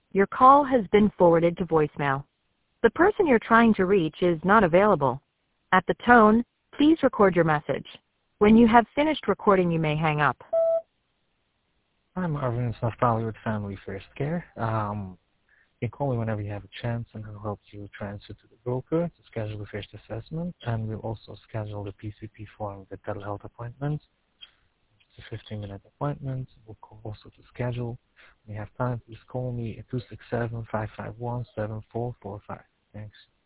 Your call has been forwarded to voicemail. The person you're trying to reach is not available. At the tone, please record your message. When you have finished recording, you may hang up. Hi, Marvin. It's Naftali with Family First Care. You can call me whenever you have a chance, and I'll help you transfer to the broker to schedule the first assessment, and we'll also schedule the PCP form, the telehealth appointment. It's a 15-minute appointment. We'll call also to schedule. When you have time, please call me at 267-551-7445. Thanks.